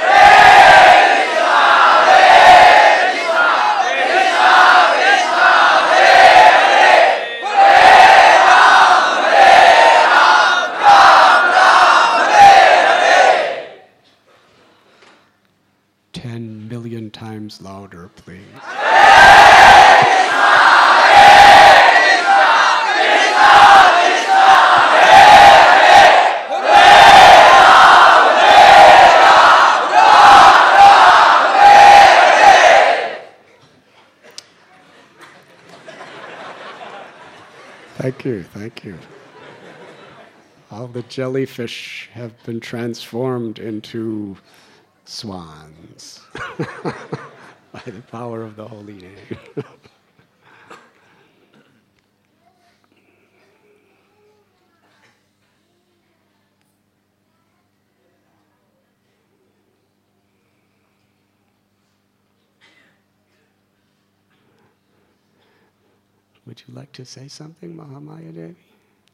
Times louder, please. Thank you, thank you. All the jellyfish have been transformed into swans by the power of the holy name. Would you like to say something, Mahamaya Devi?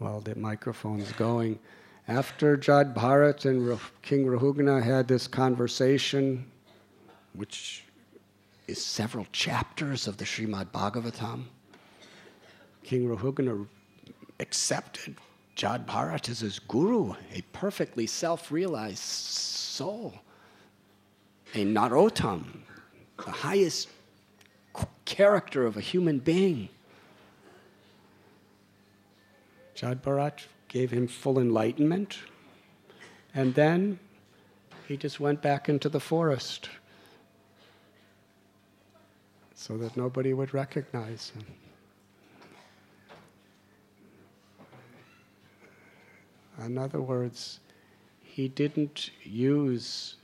while the microphone's going. After Jad Bharat and Ra- King Rahugana had this conversation, which is several chapters of the Srimad Bhagavatam, King Rahugana accepted Jad Bharat as his guru, a perfectly self-realized soul, a Narottam, the highest character of a human being. Jad Bharat gave him full enlightenment, and then he just went back into the forest so that nobody would recognize him. In other words, he didn't use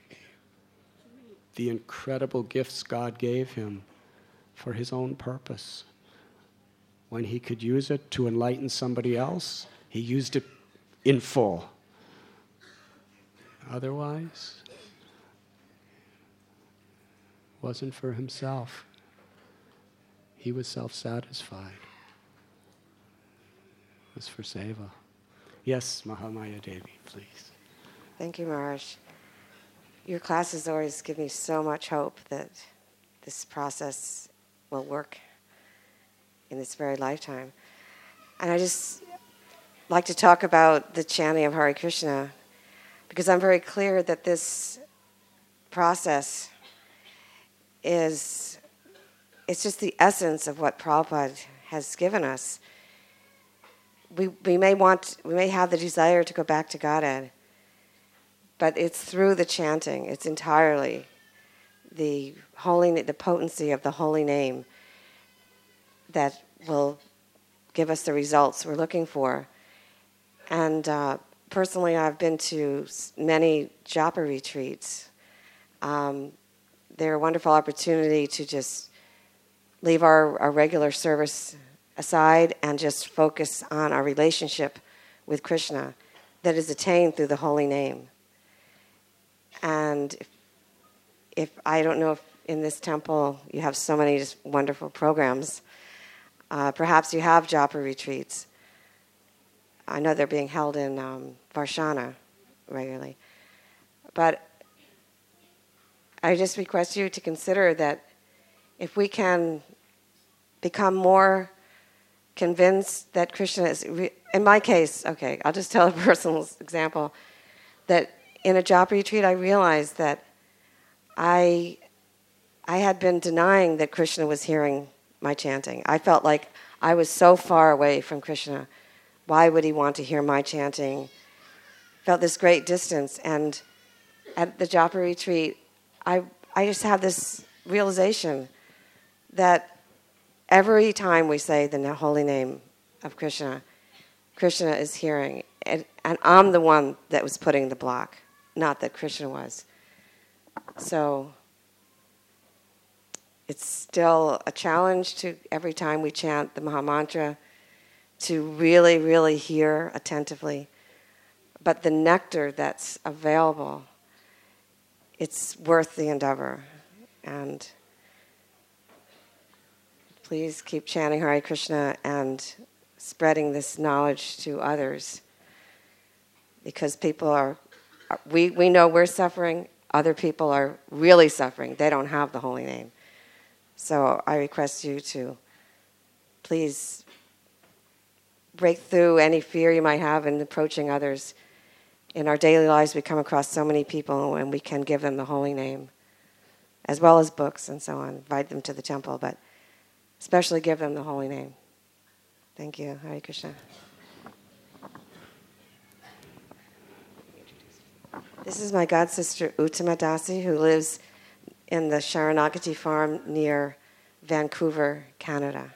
the incredible gifts God gave him for his own purpose. When he could use it to enlighten somebody else, he used it in full. Otherwise, it wasn't for himself. He was self-satisfied. It was for seva. Yes, Mahamaya Devi, please. Thank you, Maharaj. Your classes always give me so much hope that this process will work in this very lifetime. And I just like to talk about the chanting of Hare Krishna because I'm very clear that this process is, it's just the essence of what Prabhupada has given us. We we may want, we may have the desire to go back to Godhead, but it's through the chanting. It's entirely the holy, the potency of the holy name that will give us the results we're looking for. And uh, personally, I've been to many japa retreats. Um, they're a wonderful opportunity to just leave our, our regular service aside and just focus on our relationship with Krishna that is attained through the holy name. And if, if I don't know if in this temple you have so many just wonderful programs, uh, perhaps you have japa retreats. I know they're being held in um, Varshana regularly. But I just request you to consider that if we can become more convinced that Krishna is, re- in my case, okay, I'll just tell a personal example, that in a japa retreat I realized that I I had been denying that Krishna was hearing my chanting. I felt like I was so far away from Krishna. Why would he want to hear my chanting? Felt this great distance. And at the japa retreat, I I just had this realization that every time we say the holy name of Krishna, Krishna is hearing. And, and I'm the one that was putting the block, not that Krishna was. So it's still a challenge to every time we chant the Mahamantra to really, really hear attentively. But the nectar that's available, it's worth the endeavor. And please keep chanting Hare Krishna and spreading this knowledge to others, because people are, we, we know we're suffering, other people are really suffering. They don't have the holy name. So I request you to please break through any fear you might have in approaching others. In our daily lives, we come across so many people and we can give them the holy name, as well as books and so on, invite them to the temple, but especially give them the holy name. Thank you. Hare Krishna. This is my god sister Uttama Dasi, who lives in the Sharanagati farm near Vancouver, Canada.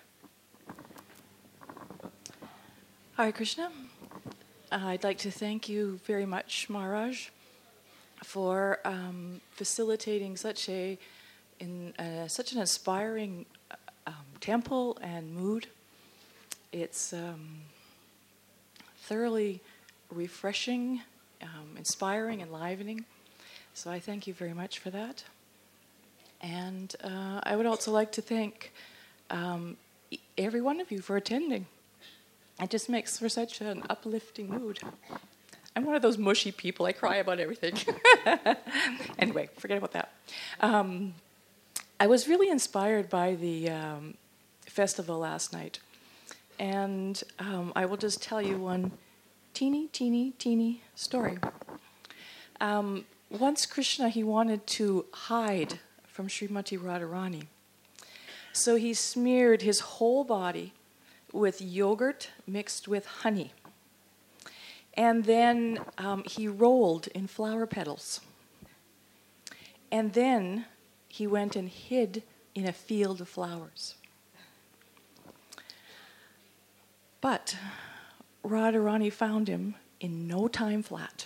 Hare Krishna. Uh, I'd like to thank you very much, Maharaj, for um, facilitating such a in uh, such an inspiring um, temple and mood. It's um, thoroughly refreshing, um, inspiring, enlivening. So I thank you very much for that. And uh, I would also like to thank um, every one of you for attending. It just makes for such an uplifting mood. I'm one of those mushy people. I cry about everything. Anyway, forget about that. Um, I was really inspired by the um, festival last night. And um, I will just tell you one teeny, teeny, teeny story. Um, once Krishna, he wanted to hide from Srimati Radharani. So he smeared his whole body with yogurt mixed with honey. And then um, he rolled in flower petals. And then he went and hid in a field of flowers. But Radharani found him in no time flat,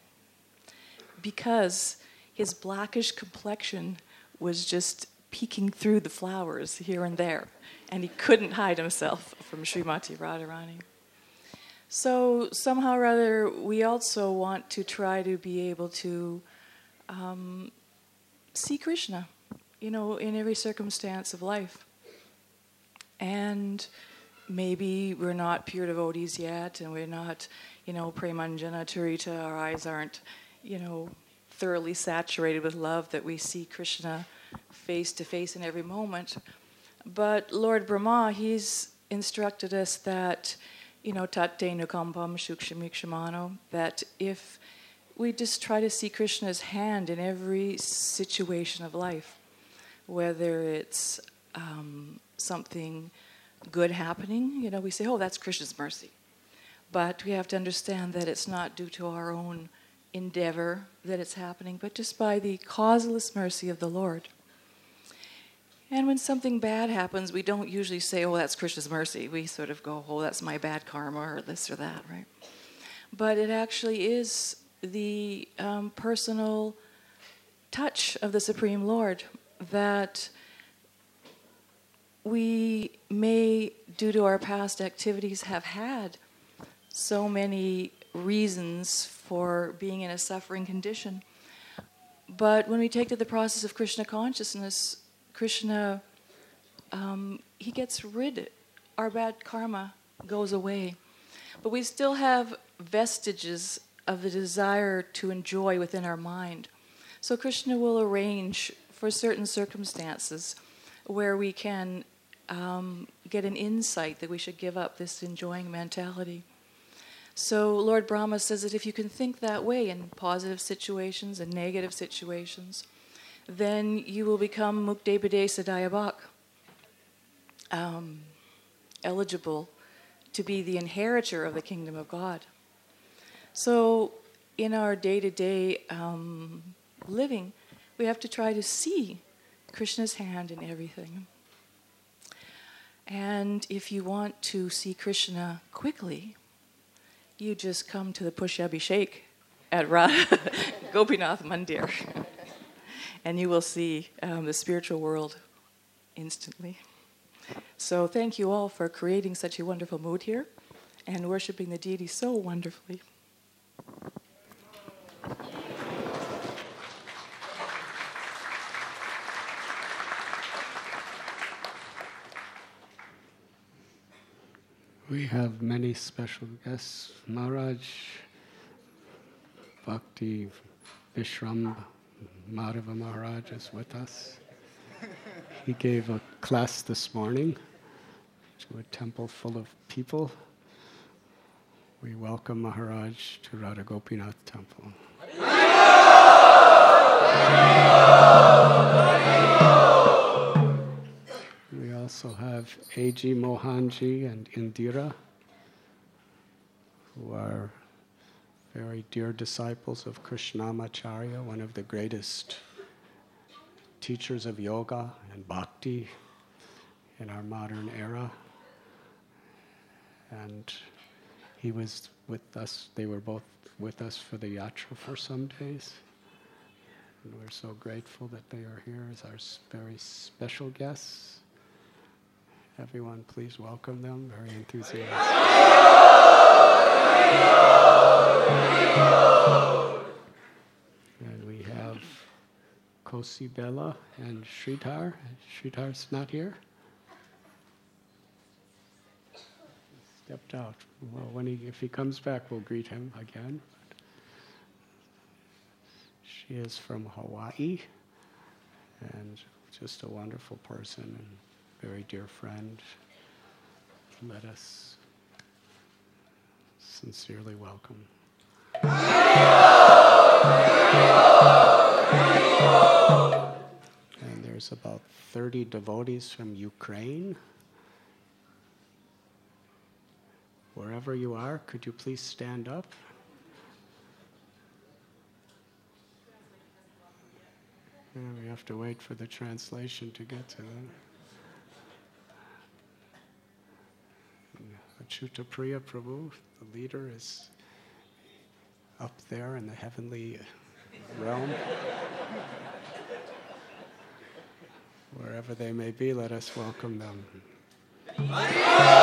because his blackish complexion was just peeking through the flowers here and there, and he couldn't hide himself from Srimati Radharani. So somehow or other, we also want to try to be able to um, see Krishna, you know, in every circumstance of life. And maybe we're not pure devotees yet, and we're not, you know, Premanjana Charita, our eyes aren't, you know, thoroughly saturated with love that we see Krishna face to face in every moment. But Lord Brahma, he's instructed us that, you know, tate nukampam shukshamikshamano, that if we just try to see Krishna's hand in every situation of life, whether it's um, something good happening, you know, we say, oh, that's Krishna's mercy. But we have to understand that it's not due to our own endeavor that it's happening, but just by the causeless mercy of the Lord. And when something bad happens, we don't usually say, oh, that's Krishna's mercy. We sort of go, oh, that's my bad karma, or this or that, right? But it actually is the um, personal touch of the Supreme Lord that we may, due to our past activities, have had so many reasons for being in a suffering condition. But when we take to the process of Krishna consciousness, Krishna, um, he gets rid, our bad karma goes away. But we still have vestiges of the desire to enjoy within our mind. So Krishna will arrange for certain circumstances where we can um, get an insight that we should give up this enjoying mentality. So Lord Brahma says that if you can think that way in positive situations and negative situations, then you will become mukte padesa dayabak, um, eligible to be the inheritor of the kingdom of God. So in our day-to-day um, living, we have to try to see Krishna's hand in everything. And if you want to see Krishna quickly, you just come to the Pushabhishek at Radha Gopinath Mandir, and you will see um, the spiritual world instantly. So thank you all for creating such a wonderful mood here and worshiping the deity so wonderfully. We have many special guests. Maharaj Bhakti Vishram Madhava Maharaj is with us. He gave a class this morning to a temple full of people. We welcome Maharaj to Radha Gopinath Temple. We also have A G Mohanji and Indira, who are very dear disciples of Krishnamacharya, one of the greatest teachers of yoga and bhakti in our modern era. And he was with us, they were both with us for the yatra for some days. And we're so grateful that they are here as our very special guests. Everyone, please welcome them, very enthusiastic. And we have Kosi Bella and Sridhar. Sridhar's not here. stepped out. Well, when he, if he comes back, we'll greet him again. She is from Hawaii, and just a wonderful person and very dear friend. Let us sincerely welcome. And there's about thirty devotees from Ukraine. Wherever you are, could you please stand up? Yeah, we have to wait for the translation to get to them. Achyuta Priya Prabhu, the leader, is up there in the heavenly realm. Wherever they may be, let us welcome them.